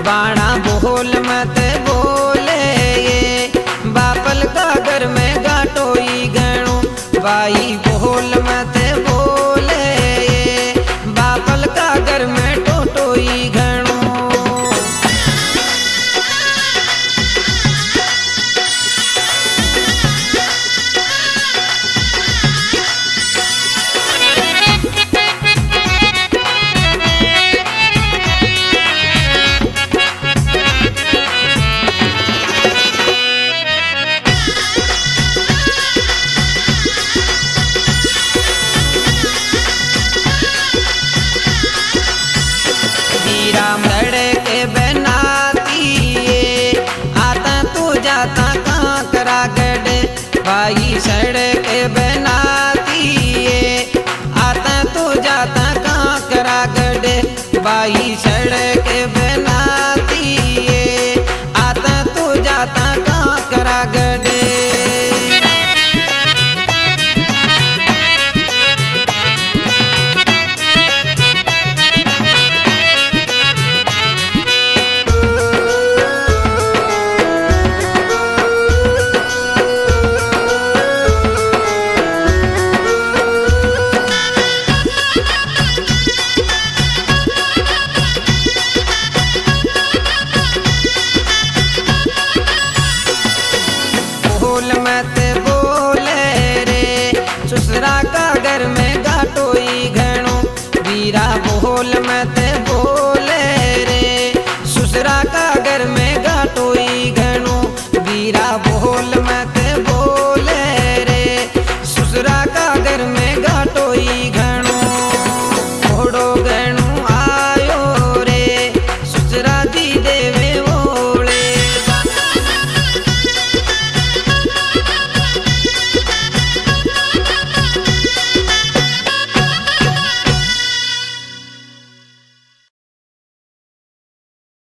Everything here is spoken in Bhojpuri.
बाणा बोल मत बोले ये बापल का घर में गाटोई गणो भाई बोल मत बोले ये बापल का घर में टोटोई गणो। राम लड़के बनाती ये आता तू जाता कहाँ करा गड़े भाई सड़के बनाती ये आता तू जाता कहाँ करा गड़े भाई सड़के बनाती ये आता तू जाता कहाँ करा गड़े। बोल मत बोले रे ससुरा का घर में गाटोई घणो वीरा बोल मत